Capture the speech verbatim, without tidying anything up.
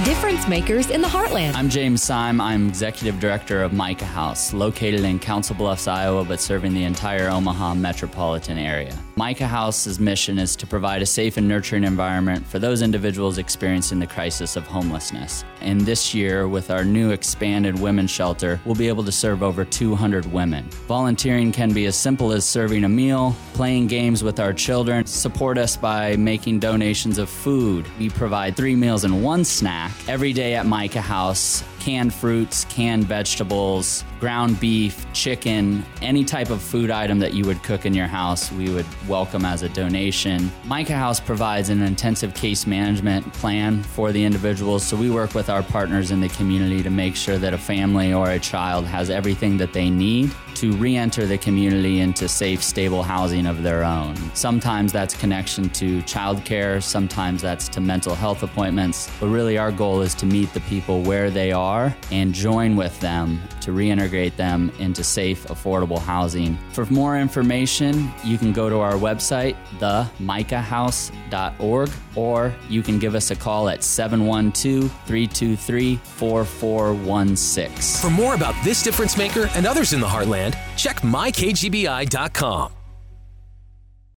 difference makers in the Heartland. I'm James Syme. I'm Executive Director of Micah House, located in Council Bluffs, Iowa, but serving the entire Omaha metropolitan area. Micah House's mission is to provide a safe and nurturing environment for those individuals experiencing the crisis of homelessness. And this year, with our new expanded women's shelter, we'll be able to serve over two hundred women. Volunteering can be as simple as serving a meal, playing games with our children. Support us by making donations of food. We provide three meals and one snack every day at Micah House. Canned fruits, canned vegetables, ground beef, chicken, any type of food item that you would cook in your house, we would welcome as a donation. Micah House provides an intensive case management plan for the individuals, so we work with our partners in the community to make sure that a family or a child has everything that they need to re-enter the community into safe, stable housing of their own. Sometimes that's connection to childcare, sometimes that's to mental health appointments, but really our goal is to meet the people where they are and join with them to reintegrate them into safe, affordable housing. For more information, you can go to our website, the micah house dot org, or you can give us a call at seven one two, three two three, four four one six. For more about this difference maker and others in the Heartland, check my K G B I dot com.